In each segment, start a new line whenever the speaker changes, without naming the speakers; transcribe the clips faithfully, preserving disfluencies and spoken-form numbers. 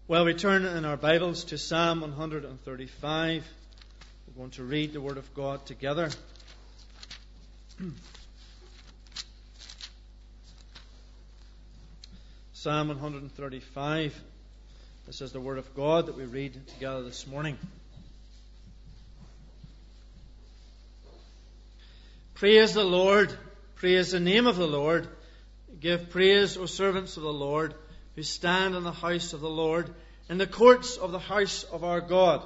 Well, we turn in our Bibles to Psalm one thirty-five. We're going to read the Word of God together. Psalm one thirty-five. This is the Word of God that we read together this morning. Praise the Lord. Praise the name of the Lord. Give praise, O servants of the Lord, who stand in the house of the Lord, in the courts of the house of our God.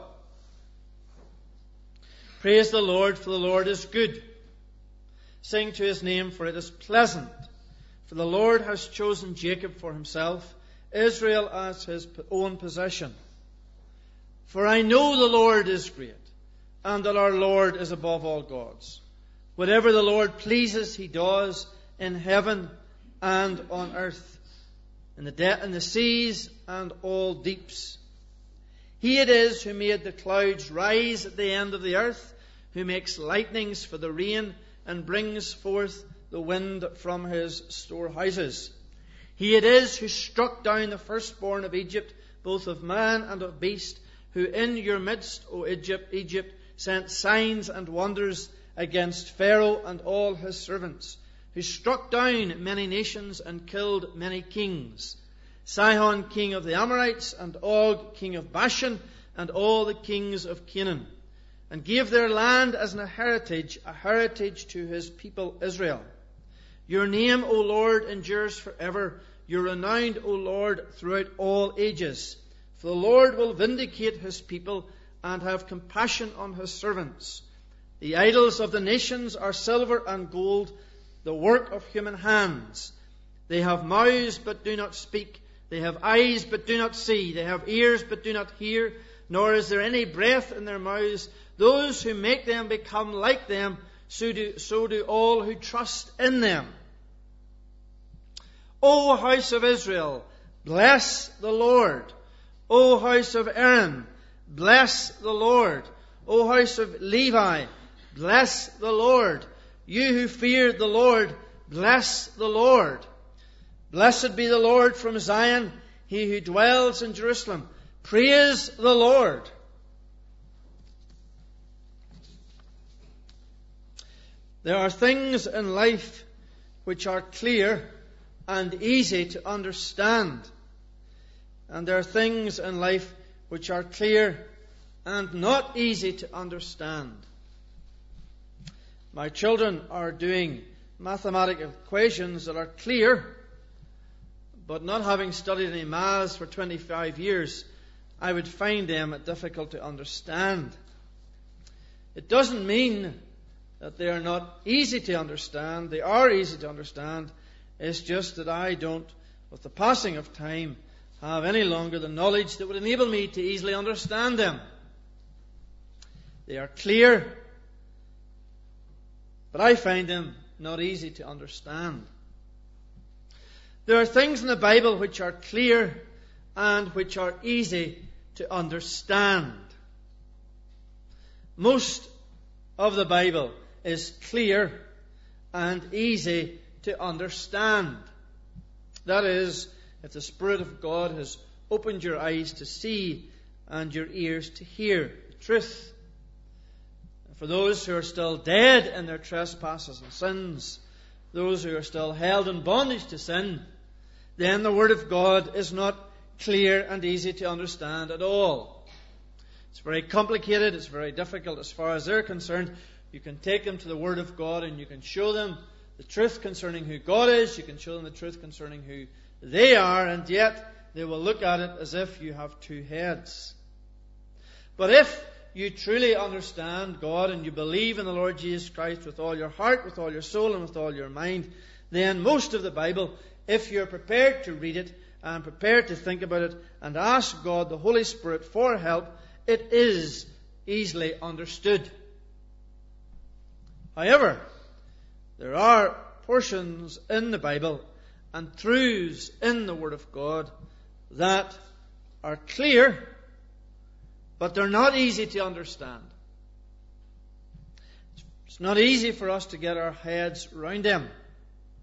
Praise the Lord, for the Lord is good. Sing to his name, for it is pleasant. For the Lord has chosen Jacob for himself, Israel as his own possession. For I know the Lord is great, and that our Lord is above all gods. Whatever the Lord pleases, he does in heaven and on earth, in the, de- in the seas and all deeps. He it is who made the clouds rise at the end of the earth, who makes lightnings for the rain and brings forth the wind from his storehouses. He it is who struck down the firstborn of Egypt, both of man and of beast, who in your midst, O Egypt, Egypt, sent signs and wonders against Pharaoh and all his servants, who struck down many nations and killed many kings, Sihon king of the Amorites, and Og king of Bashan, and all the kings of Canaan, and gave their land as an heritage, a heritage to his people Israel. Your name, O Lord, endures forever. You're renowned, O Lord, throughout all ages. For the Lord will vindicate his people and have compassion on his servants. The idols of the nations are silver and gold, the work of human hands. They have mouths but do not speak. They have eyes but do not see. They have ears but do not hear. Nor is there any breath in their mouths. Those who make them become like them. So do, so do all who trust in them. O house of Israel, bless the Lord. O house of Aaron, bless the Lord. O house of Levi, bless the Lord. You who fear the Lord, bless the Lord. Blessed be the Lord from Zion, he who dwells in Jerusalem. Praise the Lord. There are things in life which are clear and easy to understand. And there are things in life which are clear and not easy to understand. My children are doing mathematical equations that are clear, but not having studied any maths for twenty-five years, I would find them difficult to understand. It doesn't mean that they are not easy to understand. They are easy to understand. It's just that I don't, with the passing of time, have any longer the knowledge that would enable me to easily understand them. They are clear, but I find them not easy to understand. There are things in the Bible which are clear and which are easy to understand. Most of the Bible is clear and easy to understand. That is, if the Spirit of God has opened your eyes to see and your ears to hear the truth. For those who are still dead in their trespasses and sins, those who are still held in bondage to sin, then the Word of God is not clear and easy to understand at all. It's very complicated, it's very difficult as far as they're concerned. You can take them to the Word of God and you can show them the truth concerning who God is, you can show them the truth concerning who they are, and yet they will look at it as if you have two heads. But if you truly understand God and you believe in the Lord Jesus Christ with all your heart, with all your soul, and with all your mind, then most of the Bible, if you're prepared to read it and prepared to think about it and ask God, the Holy Spirit, for help, it is easily understood. However, there are portions in the Bible and truths in the Word of God that are clear, but they're not easy to understand. It's not easy for us to get our heads around them.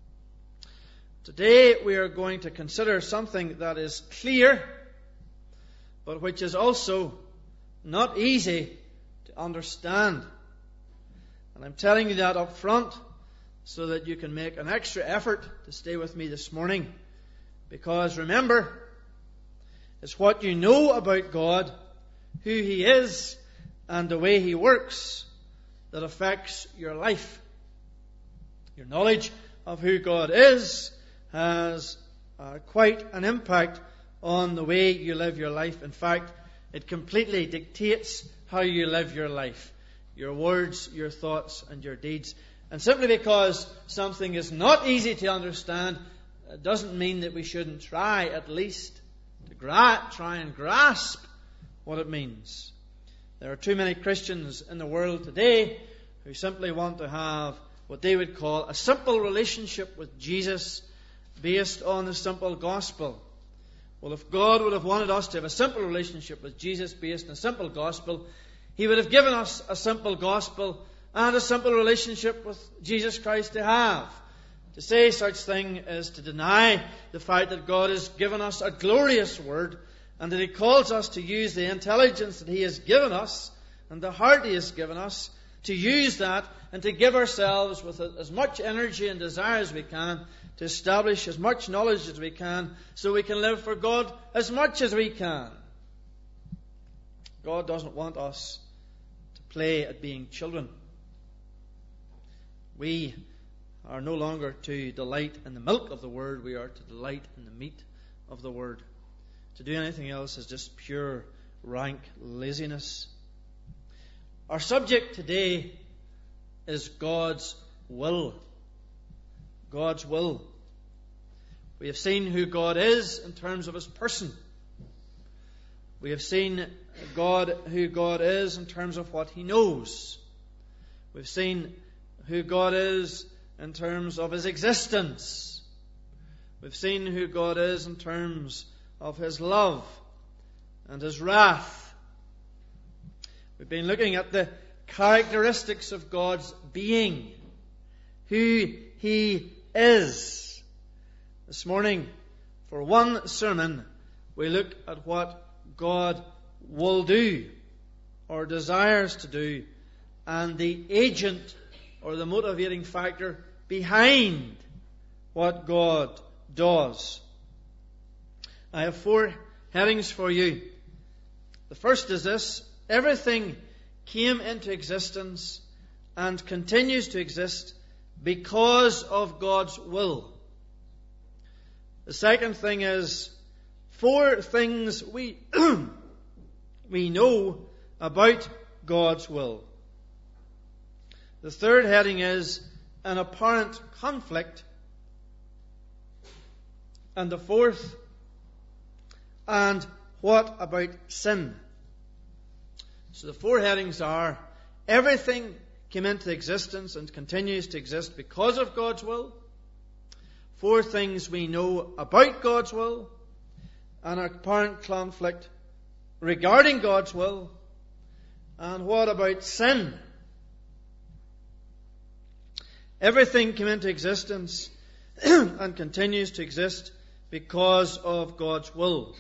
Today we are going to consider something that is clear but which is also not easy to understand. And I'm telling you that up front so that you can make an extra effort to stay with me this morning. Because remember, it's what you know about God, who He is, and the way He works that affects your life. Your knowledge of who God is has uh, quite an impact on the way you live your life. In fact, it completely dictates how you live your life. Your words, your thoughts, and your deeds. And simply because something is not easy to understand, it doesn't mean that we shouldn't try at least to gra- try and grasp what it means. There are too many Christians in the world today who simply want to have what they would call a simple relationship with Jesus based on the simple gospel. Well, if God would have wanted us to have a simple relationship with Jesus based on a simple gospel, He would have given us a simple gospel and a simple relationship with Jesus Christ to have. To say such thing is to deny the fact that God has given us a glorious word and that He calls us to use the intelligence that He has given us and the heart He has given us, to use that and to give ourselves with as much energy and desire as we can to establish as much knowledge as we can so we can live for God as much as we can. God doesn't want us to play at being children. We are no longer to delight in the milk of the Word. We are to delight in the meat of the Word. To do anything else is just pure, rank laziness. Our subject today is God's will. God's will. We have seen who God is in terms of His person. We have seen God, who God is in terms of what He knows. We've seen who God is in terms of His existence. We've seen who God is in terms of His love and His wrath. We've been looking at the characteristics of God's being, who He is. This morning, for one sermon, we look at what God will do or desires to do and the agent or the motivating factor behind what God does. I have four headings for you. The first is this: everything came into existence and continues to exist because of God's will. The second thing is four things we we know about God's will. The third heading is an apparent conflict. And the fourth, and what about sin? So the four headings are: everything came into existence and continues to exist because of God's will. Four things we know about God's will. An apparent conflict regarding God's will. And what about sin? Everything came into existence and continues to exist because of God's will.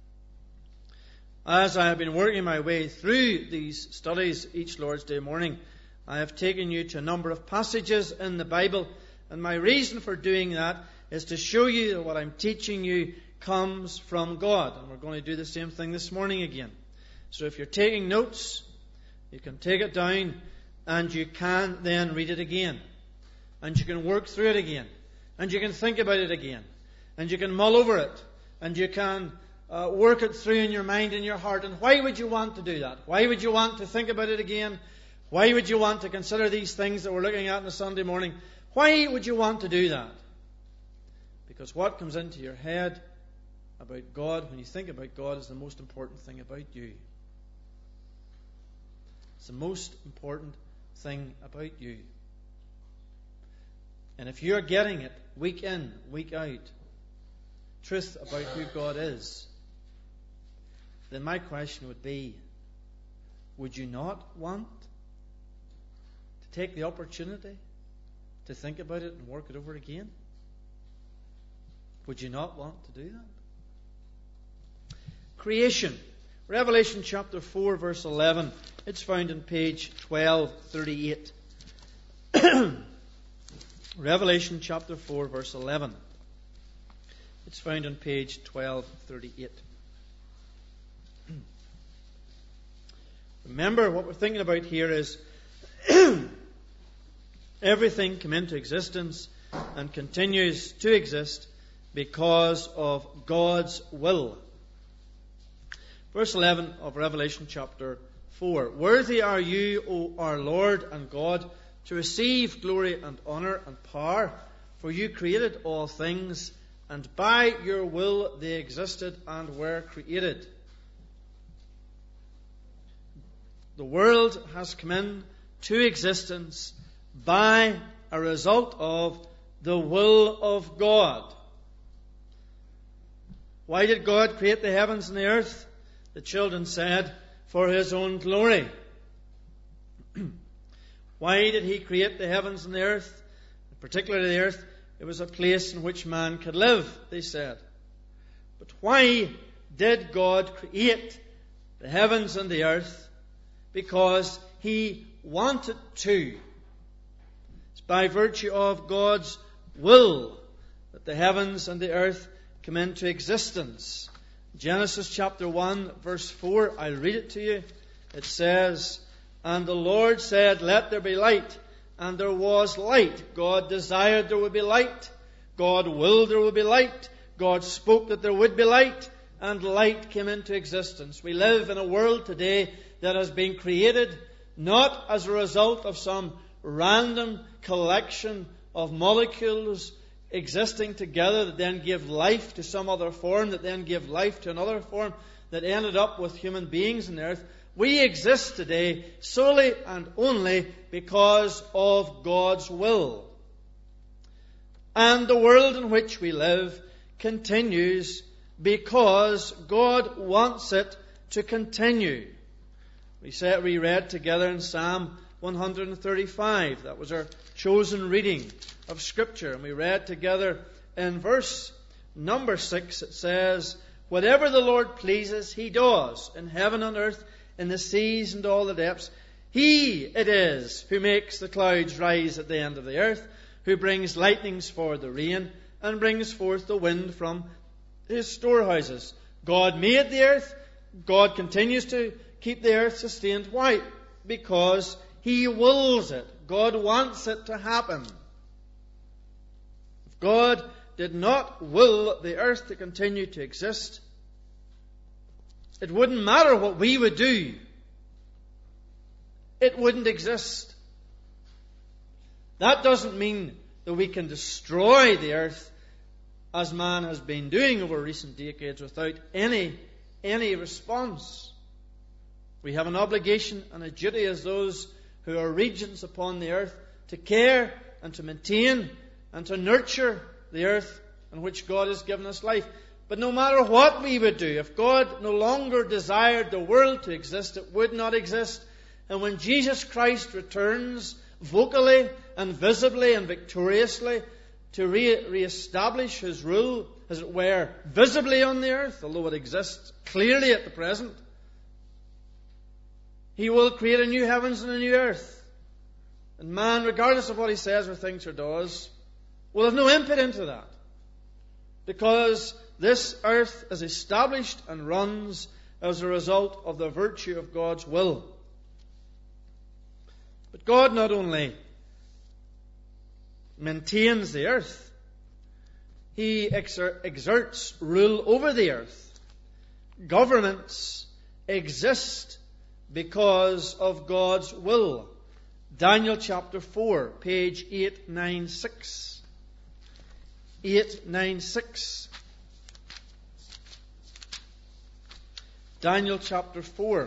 As I have been working my way through these studies each Lord's Day morning, I have taken you to a number of passages in the Bible, and my reason for doing that is to show you that what I'm teaching you comes from God. And we're going to do the same thing this morning again. So if you're taking notes, you can take it down and you can then read it again. And you can work through it again. And you can think about it again. And you can mull over it. And you can uh, work it through in your mind and your heart. And why would you want to do that? Why would you want to think about it again? Why would you want to consider these things that we're looking at on a Sunday morning? Why would you want to do that? Because what comes into your head about God, when you think about God, is the most important thing about you. It's the most important thing about you. And if you're getting it week in, week out, truth about who God is, then my question would be, would you not want to take the opportunity to think about it and work it over again? Would you not want to do that? Creation. Revelation chapter four, verse eleven. It's found in page twelve thirty-eight. Revelation chapter four, verse eleven. It's found on page twelve thirty-eight. Remember, what we're thinking about here is everything came into existence and continues to exist because of God's will. Verse eleven of Revelation chapter four. Worthy are you, O our Lord and God, to receive glory and honor and power, for you created all things, and by your will they existed and were created. The world has come into existence by a result of the will of God. Why did God create the heavens and the earth? The children said, for His own glory. Why did He create the heavens and the earth? Particularly the earth. It was a place in which man could live, they said. But why did God create the heavens and the earth? Because He wanted to. It's by virtue of God's will that the heavens and the earth come into existence. Genesis chapter one, verse four, I'll read it to you. It says, and the Lord said, let there be light. And there was light. God desired there would be light. God willed there would be light. God spoke that there would be light. And light came into existence. We live in a world today that has been created not as a result of some random collection of molecules existing together that then give life to some other form, that then give life to another form, that ended up with human beings on the earth. We exist today solely and only because of God's will. And the world in which we live continues because God wants it to continue. We said we read together in Psalm one thirty-five. That was our chosen reading of Scripture. And we read together in verse number six. It says, whatever the Lord pleases, He does in heaven and earth, in the seas and all the depths. He it is who makes the clouds rise at the end of the earth, who brings lightnings for the rain, and brings forth the wind from His storehouses. God made the earth. God continues to keep the earth sustained. Why? Because He wills it. God wants it to happen. If God did not will the earth to continue to exist, it wouldn't matter what we would do. It wouldn't exist. That doesn't mean that we can destroy the earth as man has been doing over recent decades without any, any response. We have an obligation and a duty as those who are regents upon the earth to care and to maintain and to nurture the earth in which God has given us life. But no matter what we would do, if God no longer desired the world to exist, it would not exist. And when Jesus Christ returns vocally and visibly and victoriously to re- re-establish His rule, as it were, visibly on the earth, although it exists clearly at the present, He will create a new heavens and a new earth. And man, regardless of what he says or thinks or does, will have no input into that. Because this earth is established and runs as a result of the virtue of God's will. But God not only maintains the earth, He exer- exerts rule over the earth. Governments exist because of God's will. Daniel chapter four, page eight ninety-six. eight ninety-six. Daniel chapter four.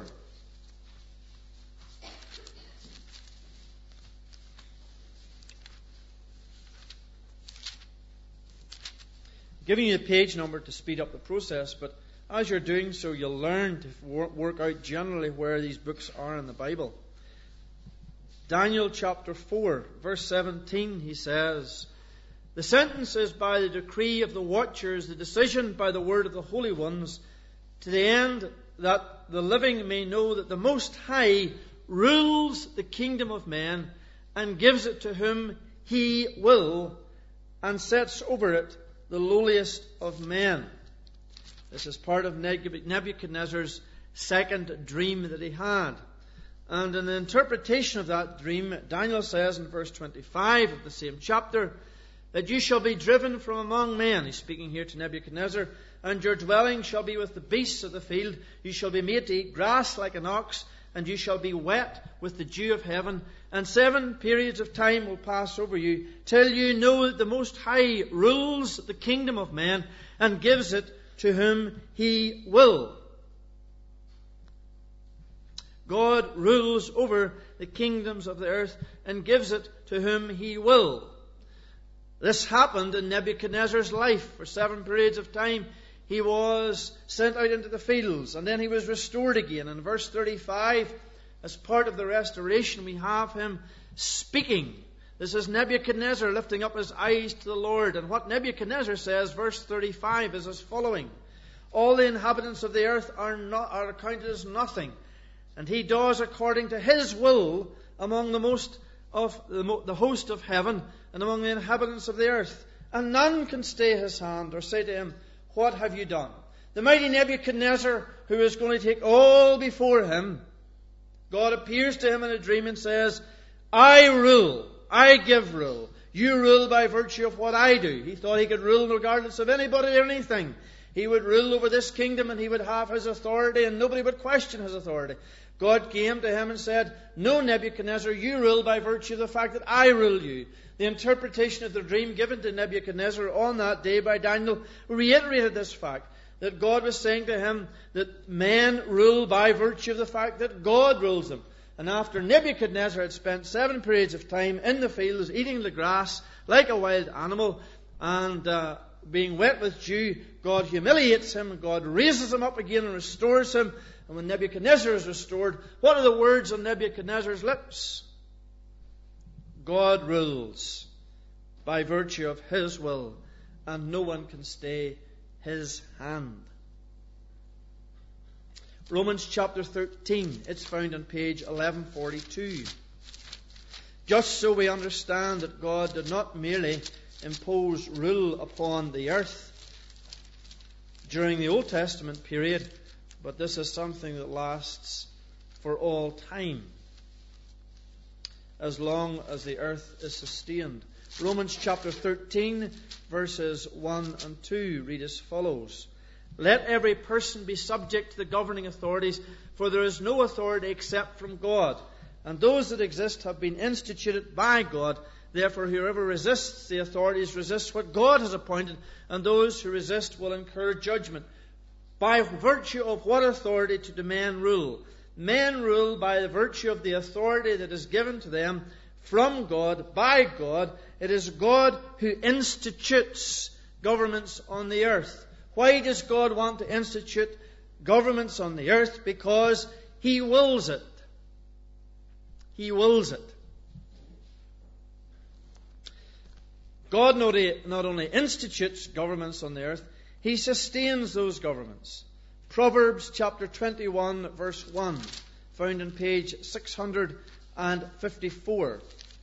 I'm giving you a page number to speed up the process, but as you're doing so, you'll learn to work out generally where these books are in the Bible. Daniel chapter four, verse seventeen, he says, the sentence is by the decree of the watchers, the decision by the word of the holy ones, to the end that the living may know that the Most High rules the kingdom of men and gives it to whom He will, and sets over it the lowliest of men. This is part of Nebuchadnezzar's second dream that he had. And in the interpretation of that dream, Daniel says in verse twenty-five of the same chapter, that you shall be driven from among men. He's speaking here to Nebuchadnezzar. And your dwelling shall be with the beasts of the field. You shall be made to eat grass like an ox, and you shall be wet with the dew of heaven. And seven periods of time will pass over you, till you know that the Most High rules the kingdom of men, and gives it to whom He will. God rules over the kingdoms of the earth, and gives it to whom He will. This happened in Nebuchadnezzar's life. For seven periods of time he was sent out into the fields, and then he was restored again. In verse thirty-five, as part of the restoration, we have him speaking. This is Nebuchadnezzar lifting up his eyes to the Lord. And what Nebuchadnezzar says, verse thirty-five, is as following. All the inhabitants of the earth are, not, are accounted as nothing, and he does according to his will among the most of the, the host of heaven and among the inhabitants of the earth. And none can stay his hand or say to him, what have you done? The mighty Nebuchadnezzar, who is going to take all before him, God appears to him in a dream and says, I rule, I give rule. You rule by virtue of what I do. He thought he could rule regardless of anybody or anything. He would rule over this kingdom, and he would have his authority, and nobody would question his authority. God came to him and said, no, Nebuchadnezzar, you rule by virtue of the fact that I rule you. The interpretation of the dream given to Nebuchadnezzar on that day by Daniel reiterated this fact, that God was saying to him that men rule by virtue of the fact that God rules them. And after Nebuchadnezzar had spent seven periods of time in the fields eating the grass like a wild animal and uh, being wet with dew, God humiliates him, God raises him up again and restores him. And when Nebuchadnezzar is restored, what are the words on Nebuchadnezzar's lips? God rules by virtue of His will, and no one can stay His hand. Romans chapter thirteen, it's found on page eleven forty-two. Just so we understand that God did not merely impose rule upon the earth during the Old Testament period, but this is something that lasts for all time, as long as the earth is sustained. Romans chapter thirteen, verses one and two read as follows. Let every person be subject to the governing authorities, for there is no authority except from God, and those that exist have been instituted by God. Therefore, whoever resists the authorities resists what God has appointed, and those who resist will incur judgment. By virtue of what authority do men rule? Men rule by the virtue of the authority that is given to them from God, by God. It is God who institutes governments on the earth. Why does God want to institute governments on the earth? Because He wills it. He wills it. God not only institutes governments on the earth, He sustains those governments. Proverbs chapter twenty-one, verse one, found on page six hundred fifty-four.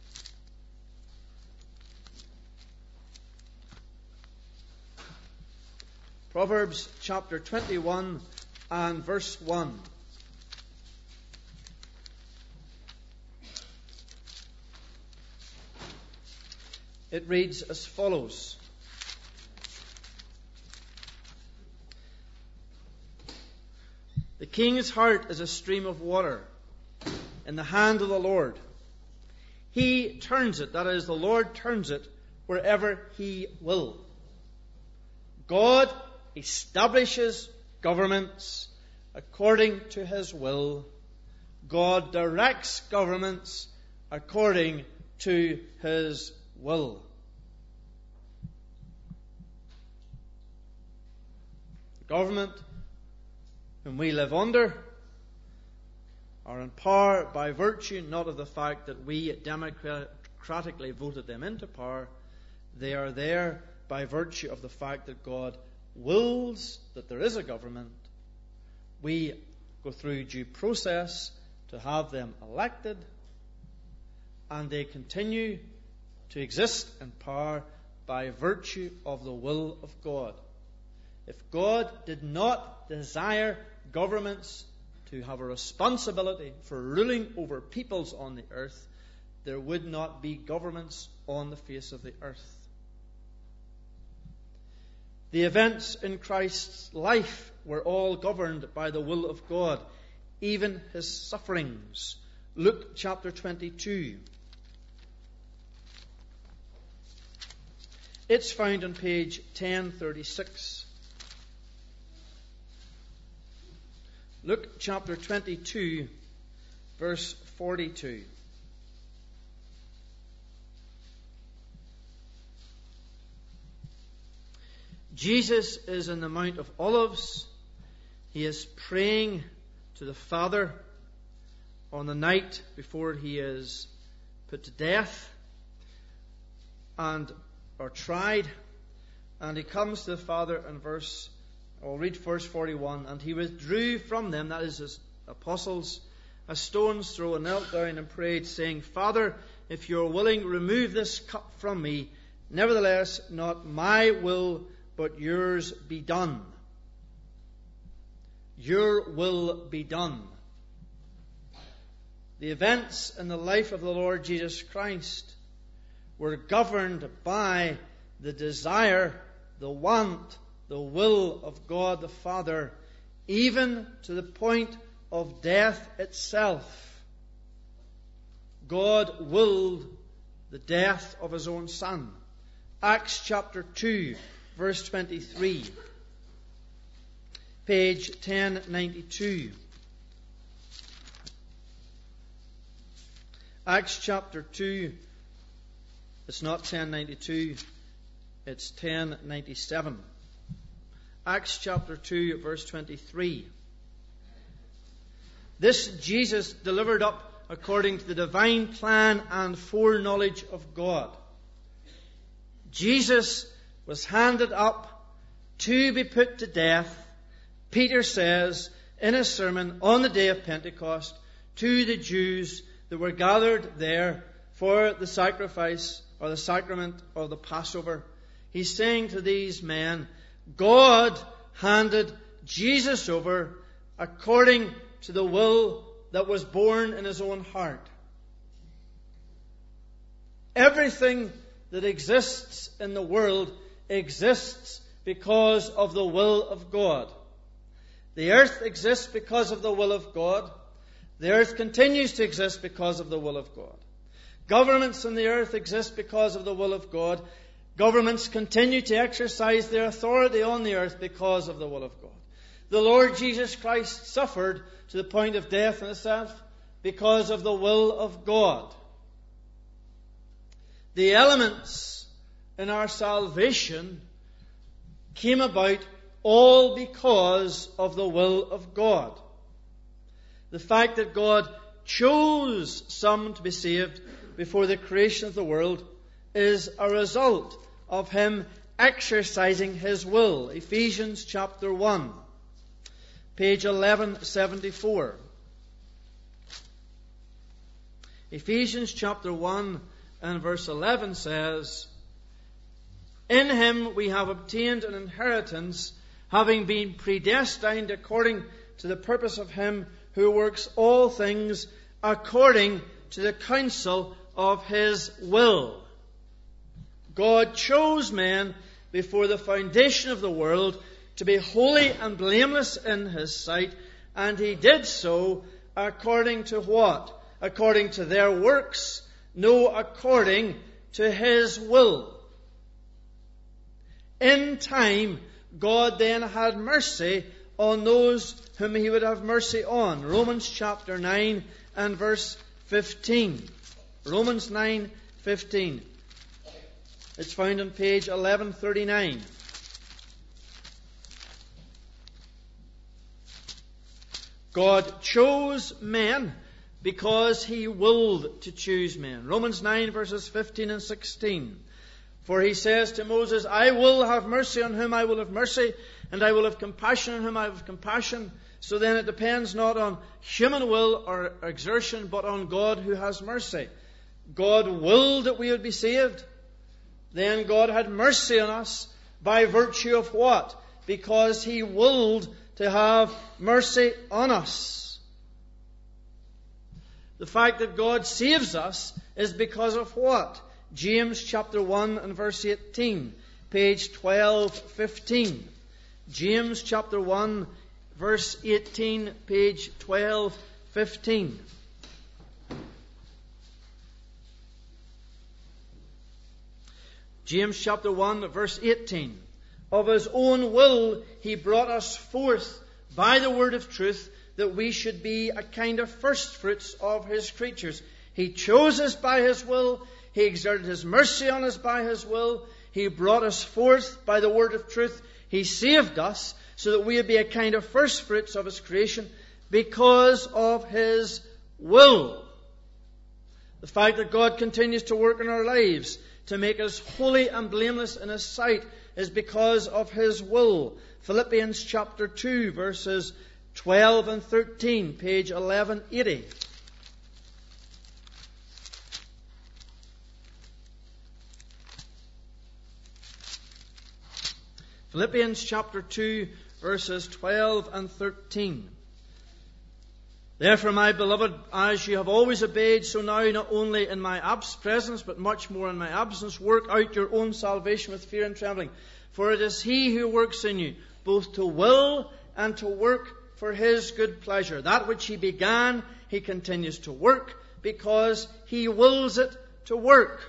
Proverbs chapter twenty-one and verse one. It reads as follows. The king's heart is a stream of water in the hand of the Lord. He turns it, that is, the Lord turns it wherever He will. God establishes governments according to His will. God directs governments according to His will. The government whom we live under are in power by virtue not of the fact that we democratically voted them into power. They are there by virtue of the fact that God wills that there is a government We go through due process to have them elected, and they continue to exist in power by virtue of the will of God. If God did not desire governments to have a responsibility for ruling over peoples on the earth, there would not be governments on the face of the earth. The events in Christ's life were all governed by the will of God, even his sufferings. Luke chapter twenty-two. It's found on page ten thirty-six. Luke chapter twenty-two, verse forty-two. Jesus is in the Mount of Olives. He is praying to the Father on the night before he is put to death and or tried. And he comes to the Father in verse, I'll read verse forty-one. And he withdrew from them, that is his apostles, a stone's throw, and knelt down and prayed, saying, Father, if you are willing, remove this cup from me. Nevertheless, not my will, but yours be done. Your will be done. The events in the life of the Lord Jesus Christ were governed by the desire, the want, the will of God the Father, even to the point of death itself. God willed the death of his own Son. Acts chapter two, verse twenty-three. Page ten ninety-two. Acts chapter two. It's not ten ninety-two. It's ten ninety-seven. Acts chapter two, verse twenty-three. This Jesus delivered up according to the divine plan and foreknowledge of God. Jesus was handed up to be put to death, Peter says in his sermon on the day of Pentecost, to the Jews that were gathered there for the sacrifice or the sacrament of the Passover. He's saying to these men, God handed Jesus over according to the will that was born in his own heart. Everything that exists in the world exists because of the will of God. The earth exists because of the will of God. The earth continues to exist because of the will of God. Governments on the earth exist because of the will of God. Governments continue to exercise their authority on the earth because of the will of God. The Lord Jesus Christ suffered to the point of death in himself because of the will of God. The elements in our salvation came about all because of the will of God. The fact that God chose some to be saved before the creation of the world is a result of him exercising his will. Ephesians chapter one, page eleven seventy-four. Ephesians chapter one and verse eleven says, in him we have obtained an inheritance, having been predestined according to the purpose of him who works all things according to the counsel of his will. God chose men before the foundation of the world to be holy and blameless in his sight, and he did so according to what? According to their works? No, according to his will. In time, God then had mercy on those whom he would have mercy on. Romans chapter nine and verse fifteen. Romans nine fifteen. It's found on page eleven thirty-nine. God chose men because he willed to choose men. Romans nine verses fifteen and sixteen. For he says to Moses, I will have mercy on whom I will have mercy, and I will have compassion on whom I have compassion. So then it depends not on human will or exertion, but on God who has mercy. God willed that we would be saved. Then God had mercy on us by virtue of what? Because He willed to have mercy on us. The fact that God saves us is because of what? James chapter one and verse eighteen, page twelve fifteen. James chapter one, verse eighteen, page twelve fifteen. James chapter one, verse eighteen. Of His own will He brought us forth by the word of truth, that we should be a kind of firstfruits of His creatures. He chose us by His will. He exerted His mercy on us by His will. He brought us forth by the word of truth. He saved us so that we would be a kind of firstfruits of His creation because of His will. The fact that God continues to work in our lives to make us holy and blameless in His sight is because of His will. Philippians chapter two, verses twelve and thirteen, page eleven eighty. Philippians chapter two, verses twelve and thirteen. Therefore, my beloved, as you have always obeyed, so now not only in my abs- presence, but much more in my absence, work out your own salvation with fear and trembling. For it is He who works in you, both to will and to work for His good pleasure. That which He began, He continues to work, because He wills it to work.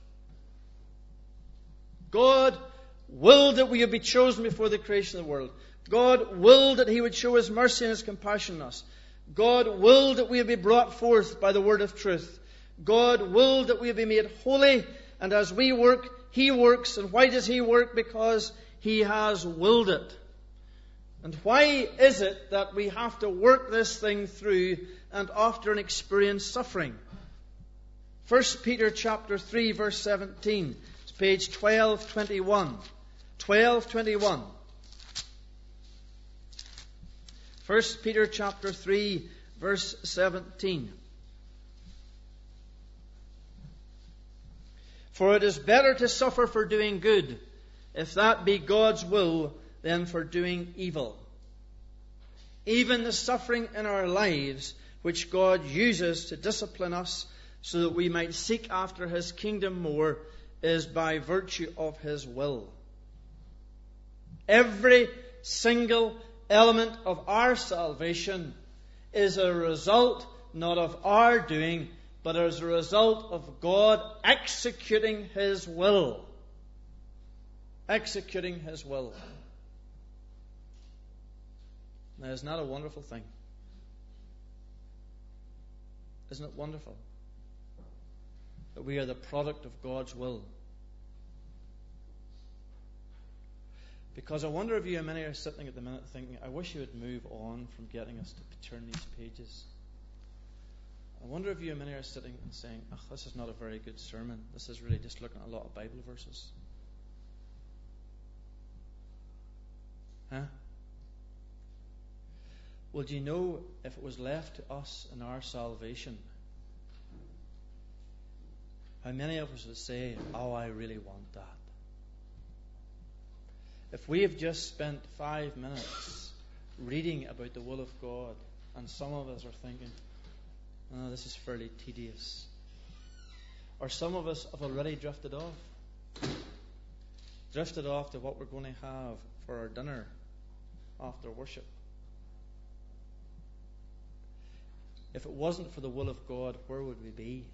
God willed that we would be chosen before the creation of the world. God willed that He would show His mercy and His compassion on us. God willed that we would be brought forth by the word of truth. God willed that we would be made holy, and as we work, He works. And why does He work? Because He has willed it. And why is it that we have to work this thing through and often experience suffering? First Peter chapter three, verse seventeen. It's page twelve twenty-one. twelve twenty-one. First Peter chapter three, verse seventeen. For it is better to suffer for doing good, if that be God's will, than for doing evil. Even the suffering in our lives, which God uses to discipline us so that we might seek after His kingdom more, is by virtue of His will. Every single element of our salvation is a result not of our doing, but as a result of God executing His will. Executing His will. Now, isn't that a wonderful thing? Isn't it wonderful that we are the product of God's will? Because I wonder if you and many are sitting at the minute thinking, I wish you would move on from getting us to turn these pages. I wonder if you and many are sitting and saying, oh, this is not a very good sermon. This is really just looking at a lot of Bible verses. Huh? Well, do you know, if it was left to us in our salvation, how many of us would say, oh, I really want that? If we have just spent five minutes reading about the will of God, and some of us are thinking, oh, this is fairly tedious. Or some of us have already drifted off. Drifted off to what we're going to have for our dinner after worship. If it wasn't for the will of God, where would we be?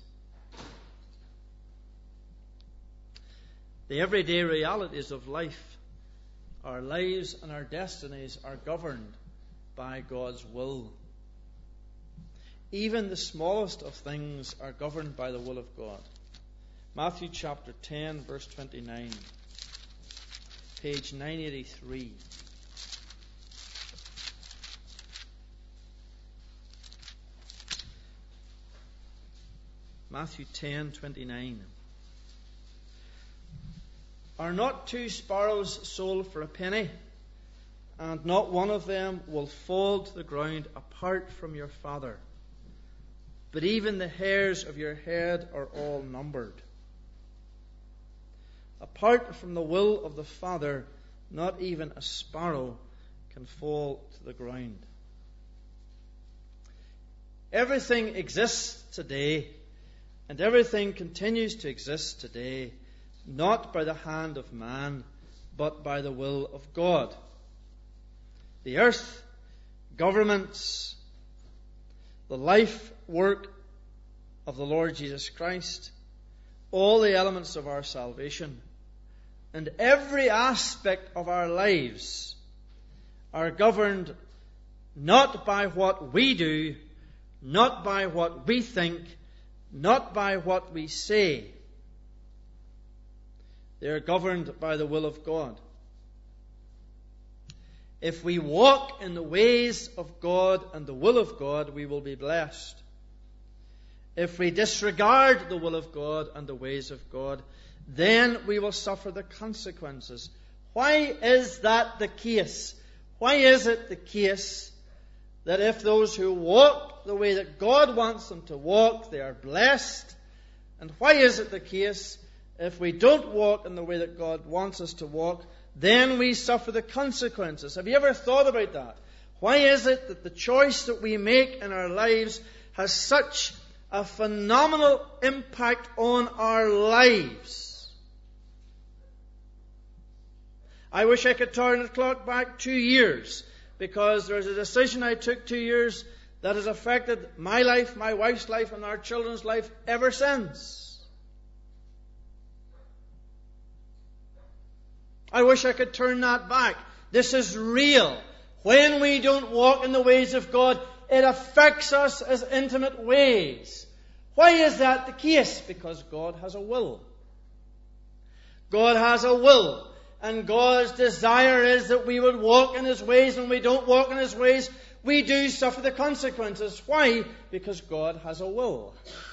The everyday realities of life, our lives and our destinies are governed by God's will. Even the smallest of things are governed by the will of God. Matthew chapter ten, verse twenty-nine. Page nine eighty-three. Matthew ten, twenty-nine. Are not two sparrows sold for a penny? and not one of them will fall to the ground apart from your Father. But even the hairs of your head are all numbered. Apart from the will of the Father, not even a sparrow can fall to the ground. Everything exists today, and everything continues to exist today, not by the hand of man, but by the will of God. The earth, governments, the life work of the Lord Jesus Christ, all the elements of our salvation, and every aspect of our lives are governed not by what we do, not by what we think, not by what we say. They are governed by the will of God. If we walk in the ways of God and the will of God, we will be blessed. If we disregard the will of God and the ways of God, then we will suffer the consequences. Why is that the case? Why is it the case that if those who walk the way that God wants them to walk, they are blessed? And why is it the case if we don't walk in the way that God wants us to walk, then we suffer the consequences? Have you ever thought about that? Why is it that the choice that we make in our lives has such a phenomenal impact on our lives? I wish I could turn the clock back two years, because there was a decision I took two years that has affected my life, my wife's life, and our children's life ever since. I wish I could turn that back. This is real. When we don't walk in the ways of God, it affects us as intimate ways. Why is that the case? Because God has a will. God has a will. And God's desire is that we would walk in His ways. When we don't walk in His ways, we do suffer the consequences. Why? Because God has a will.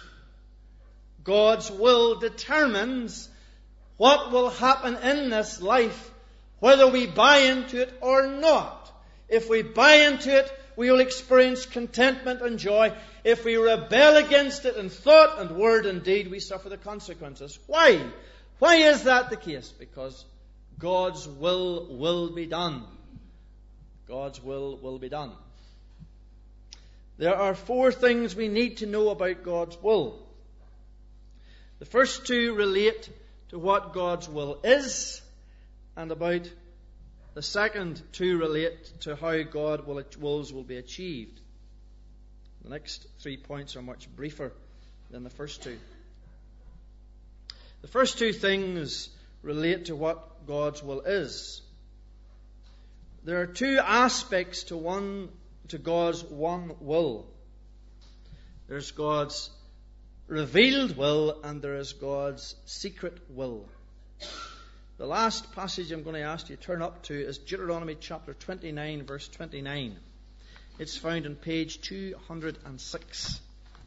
God's will determines what will happen in this life, whether we buy into it or not. If we buy into it, we will experience contentment and joy. If we rebel against it in thought and word and deed, we suffer the consequences. Why? Why is that the case? Because God's will will be done. God's will will be done. There are four things we need to know about God's will. The first two relate to what God's will is, and about the second two relate to how God's wills will be achieved. The next three points are much briefer than the first two. The first two things relate to what God's will is. There are two aspects to one to God's one will. There's God's revealed will, and there is God's secret will. The last passage I'm going to ask you to turn up to is Deuteronomy chapter twenty-nine, verse twenty-nine. It's found on page two hundred six.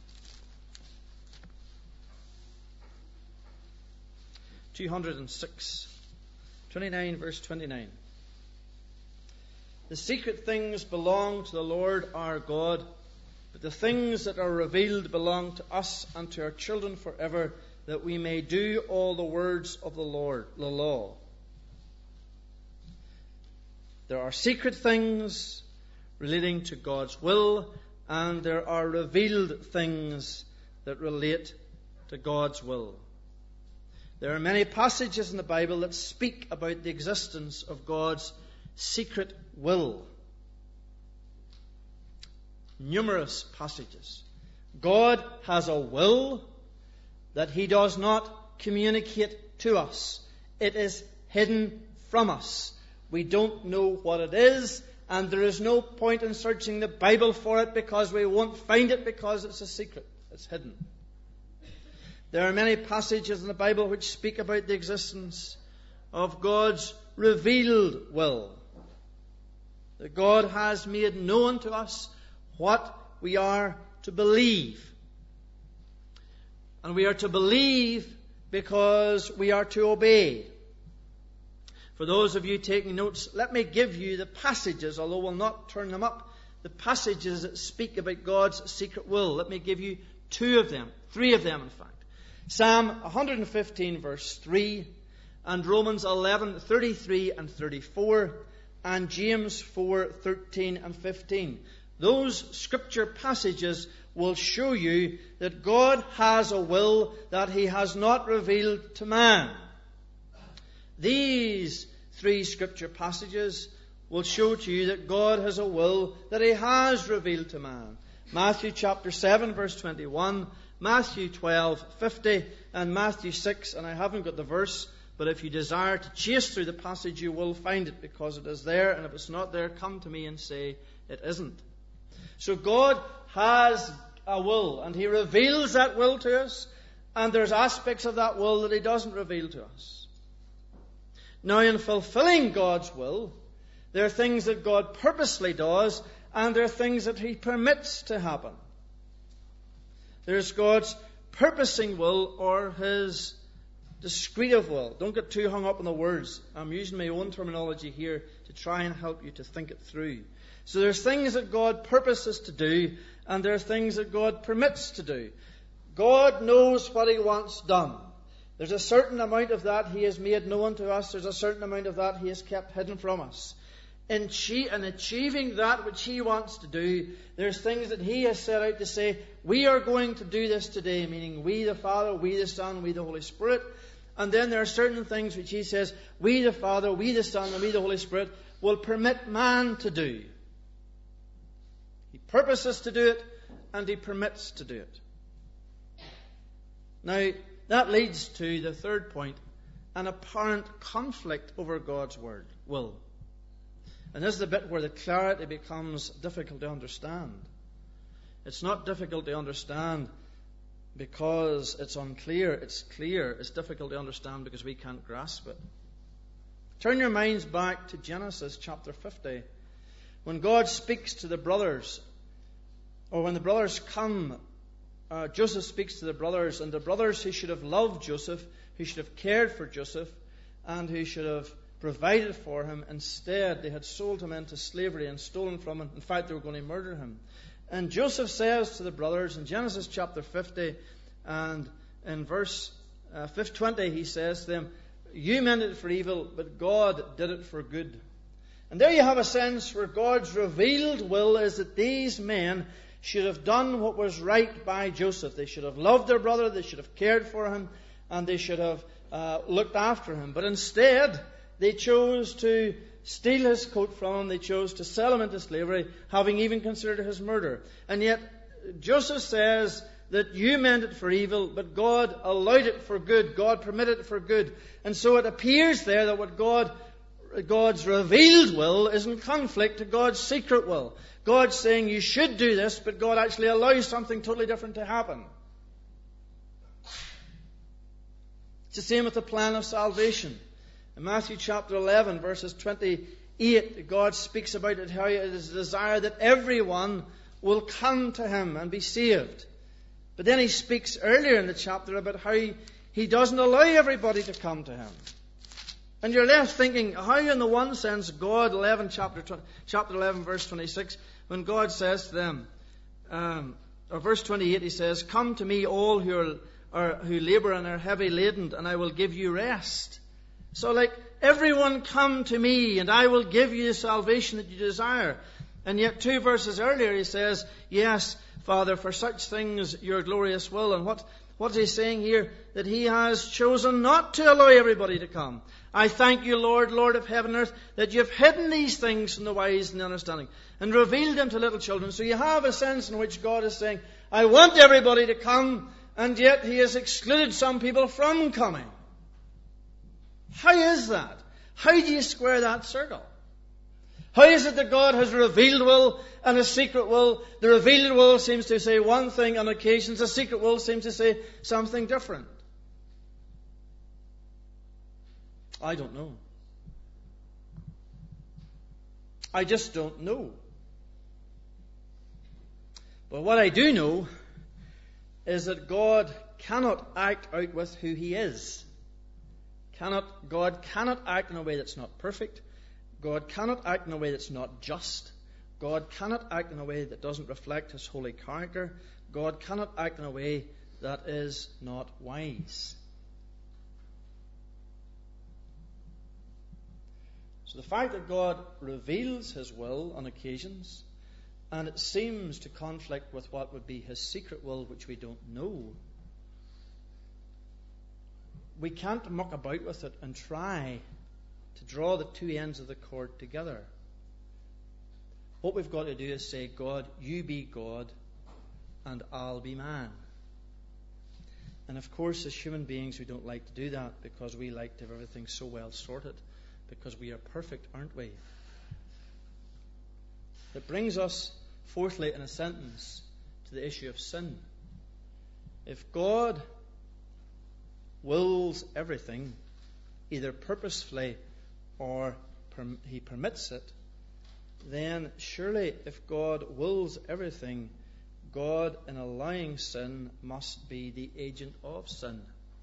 two hundred six. twenty-nine, verse twenty-nine. The secret things belong to the Lord our God, but the things that are revealed belong to us and to our children forever, that we may do all the words of the Lord, the law. There are secret things relating to God's will, and there are revealed things that relate to God's will. There are many passages in the Bible that speak about the existence of God's secret will. Numerous passages. God has a will that He does not communicate to us. It is hidden from us. We don't know what it is, and there is no point in searching the Bible for it, because we won't find it, because it's a secret. It's hidden. There are many passages in the Bible which speak about the existence of God's revealed will. That God has made known to us what we are to believe. And we are to believe because we are to obey. For those of you taking notes, let me give you the passages, although we'll not turn them up, the passages that speak about God's secret will. Let me give you two of them, three of them in fact. Psalm one fifteen verse three, and Romans eleven thirty-three and thirty-four, and James four thirteen and fifteen. Those scripture passages will show you that God has a will that He has not revealed to man. These three scripture passages will show to you that God has a will that He has revealed to man. Matthew chapter seven verse twenty-one, Matthew twelve fifty, and Matthew six, and I haven't got the verse, but if you desire to chase through the passage, you will find it, because it is there, and if it's not there, come to me and say it isn't. So God has a will, and He reveals that will to us, and there's aspects of that will that He doesn't reveal to us. Now, in fulfilling God's will, there are things that God purposely does, and there are things that He permits to happen. There's God's purposing will, or His discretive will. Don't get too hung up on the words. I'm using my own terminology here to try and help you to think it through. So there's things that God purposes to do, and there are things that God permits to do. God knows what He wants done. There's a certain amount of that He has made known to us. There's a certain amount of that He has kept hidden from us. In achieving that which He wants to do, there's things that He has set out to say, we are going to do this today, meaning we the Father, we the Son, we the Holy Spirit. And then there are certain things which He says, we the Father, we the Son, and we the Holy Spirit will permit man to do. He purposes to do it, and He permits to do it. Now, that leads to the third point, an apparent conflict over God's word, will. And this is the bit where the clarity becomes difficult to understand. It's not difficult to understand because it's unclear. It's clear. It's difficult to understand because we can't grasp it. Turn your minds back to Genesis chapter fifty. When God speaks to the brothers, or when the brothers come, uh, Joseph speaks to the brothers, and the brothers who should have loved Joseph, who should have cared for Joseph, and who should have provided for him, instead they had sold him into slavery and stolen from him. In fact, they were going to murder him. And Joseph says to the brothers in Genesis chapter fifty, and in verse uh, twenty, he says to them, you meant it for evil, but God did it for good. And there you have a sense where God's revealed will is that these men should have done what was right by Joseph. They should have loved their brother, they should have cared for him, and they should have uh, looked after him. But instead, they chose to steal his coat from him. They chose to sell him into slavery, having even considered his murder. And yet, Joseph says that you meant it for evil, but God allowed it for good. God permitted it for good. And so it appears there that what God, God's revealed will is in conflict to God's secret will. God's saying you should do this, but God actually allows something totally different to happen. It's the same with the plan of salvation. In Matthew chapter eleven, verses twenty-eight, God speaks about it, how it is a desire that everyone will come to Him and be saved. But then He speaks earlier in the chapter about how He, he doesn't allow everybody to come to Him. And you're left thinking, how in the one sense, God, eleven, chapter, chapter eleven, verse twenty-six, when God says to them, um, or verse twenty-eight, He says, come to me all who are, are who labour and are heavy laden, and I will give you rest. So like, everyone come to me, and I will give you the salvation that you desire. And yet two verses earlier He says, yes, Father, for such things your glorious will. And what, what is He saying here? That He has chosen not to allow everybody to come. I thank you, Lord, Lord of heaven and earth, that you have hidden these things from the wise and the understanding, and revealed them to little children. So you have a sense in which God is saying, I want everybody to come, and yet He has excluded some people from coming. How is that? How do you square that circle? How is it that God has revealed will and a secret will? The revealed will seems to say one thing on occasions. The secret will seems to say something different. I don't know. I just don't know. But what I do know is that God cannot act out with who He is. cannot, God cannot act in a way that's not perfect. God cannot act in a way that's not just. God cannot act in a way that doesn't reflect His holy character. God cannot act in a way that is not wise. So the fact that God reveals His will on occasions, and it seems to conflict with what would be His secret will, which we don't know, we can't muck about with it and try to draw the two ends of the cord together. What we've got to do is say, God, you be God, and I'll be man. And of course, as human beings, we don't like to do that because we like to have everything so well sorted, because we are perfect, aren't we? It brings us, fourthly, in a sentence, to the issue of sin. If God wills everything, either purposefully or perm- He permits it, then surely if God wills everything, God, in allowing sin, must be the agent of sin.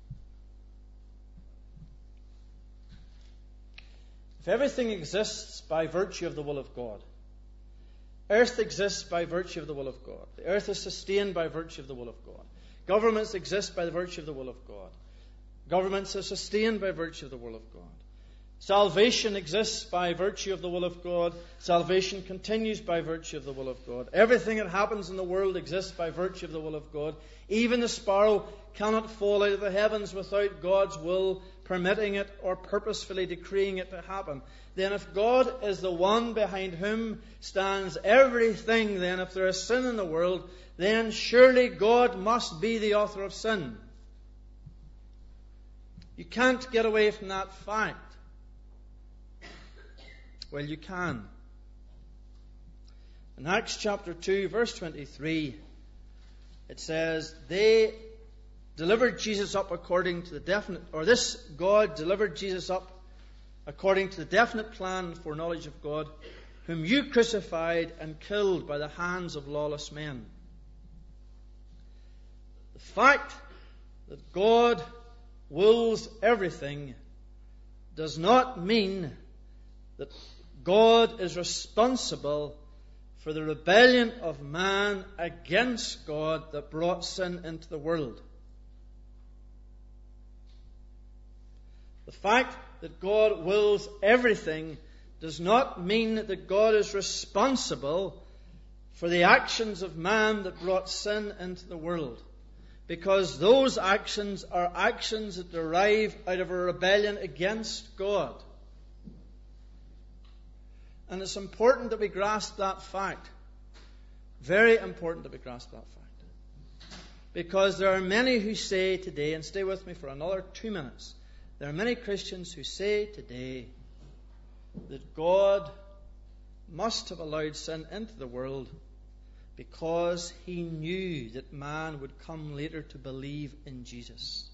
If everything exists by virtue of the will of God, earth exists by virtue of the will of God. The earth is sustained by virtue of the will of God. Governments exist by the virtue of the will of God. Governments are sustained by virtue of the will of God. Salvation exists by virtue of the will of God. Salvation continues by virtue of the will of God. Everything that happens in the world exists by virtue of the will of God. Even the sparrow cannot fall out of the heavens without God's will permitting it or purposefully decreeing it to happen. Then if God is the one behind whom stands everything, then if there is sin in the world, then surely God must be the author of sin. You can't get away from that fact. Well, you can. In Acts chapter two, verse twenty-three, it says, they delivered Jesus up according to the definite, or this God delivered Jesus up according to the definite plan and foreknowledge of God, whom you crucified and killed by the hands of lawless men. The fact that God wills everything does not mean that God is responsible for the rebellion of man against God that brought sin into the world. The fact that God wills everything does not mean that God is responsible for the actions of man that brought sin into the world. Because those actions are actions that derive out of a rebellion against God. And it's important that we grasp that fact. Very important that we grasp that fact. Because there are many who say today, and stay with me for another two minutes, there are many Christians who say today that God must have allowed sin into the world because He knew that man would come later to believe in Jesus.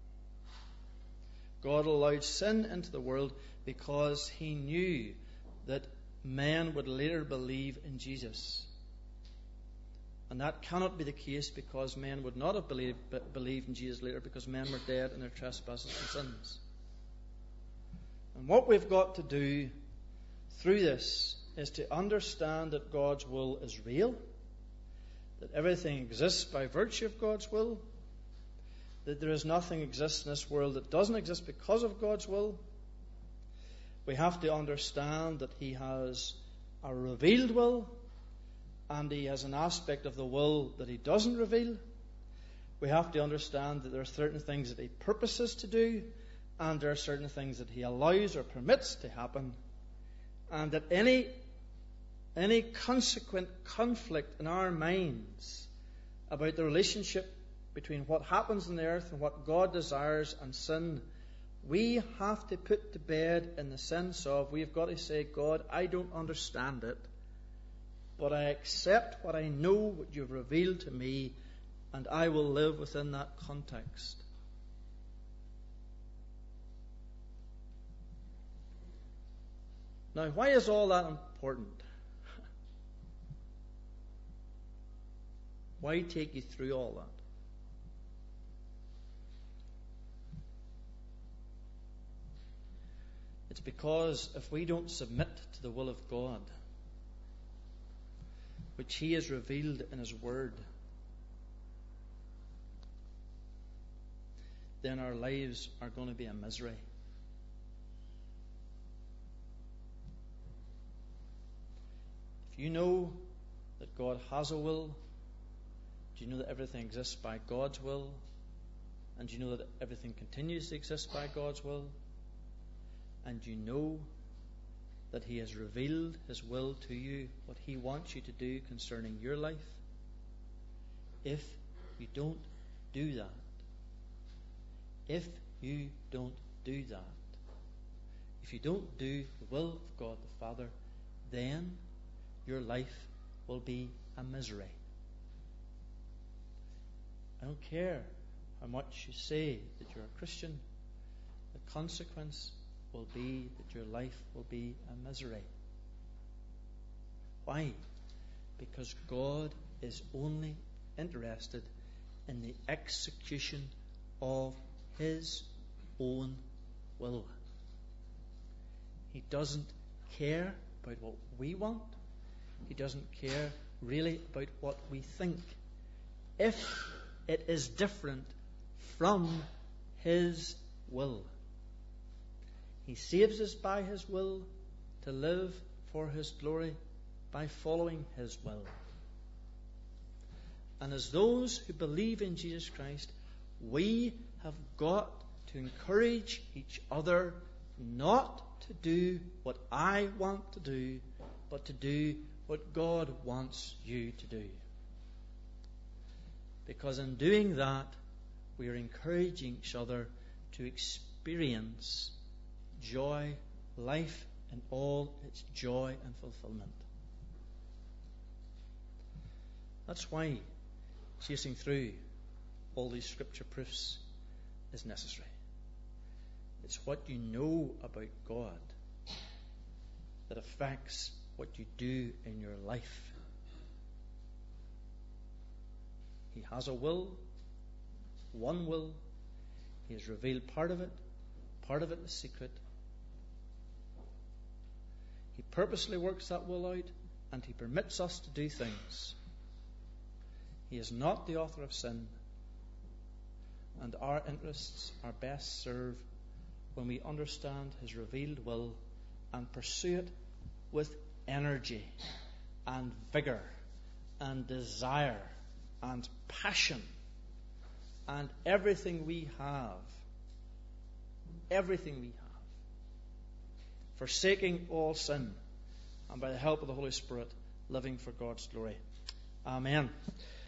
God allowed sin into the world because He knew that men would later believe in Jesus. And that cannot be the case because men would not have believed, believed in Jesus later because men were dead in their trespasses and sins. And what we've got to do through this is to understand that God's will is real, that everything exists by virtue of God's will, that there is nothing exists in this world that doesn't exist because of God's will. We have to understand that He has a revealed will and He has an aspect of the will that He doesn't reveal. We have to understand that there are certain things that He purposes to do and there are certain things that He allows or permits to happen, and that any any consequent conflict in our minds about the relationship between what happens on the earth and what God desires and sin, we have to put to bed in the sense of we've got to say, God, I don't understand it, but I accept what I know, what You've revealed to me, and I will live within that context. Now, why is all that important? Why take you through all that? It's because if we don't submit to the will of God, which He has revealed in His Word, then our lives are going to be a misery. If you know that God has a will, do you know that everything exists by God's will? And do you know that everything continues to exist by God's will? And you know that He has revealed His will to you, what He wants you to do concerning your life? If you don't do that, if you don't do that, if you don't do the will of God the Father, then your life will be a misery. I don't care how much you say that you're a Christian, the consequence will be that your life will be a misery. Why? Because God is only interested in the execution of His own will. He doesn't care about what we want. He doesn't care really about what we think, if it is different from His will. He saves us by His will to live for His glory by following His will. And as those who believe in Jesus Christ, we have got to encourage each other not to do what I want to do, but to do what God wants you to do. Because in doing that, we are encouraging each other to experience joy, life in all its joy and fulfillment. That's why chasing through all these scripture proofs is necessary. It's what you know about God that affects what you do in your life. He has a will, one will. He has revealed part of it. Part of it is secret. He purposely works that will out, and He permits us to do things. He is not the author of sin, and our interests are best served when we understand His revealed will and pursue it with energy and vigor and desire and passion and everything we have. Everything we have. Forsaking all sin, and by the help of the Holy Spirit, living for God's glory. Amen.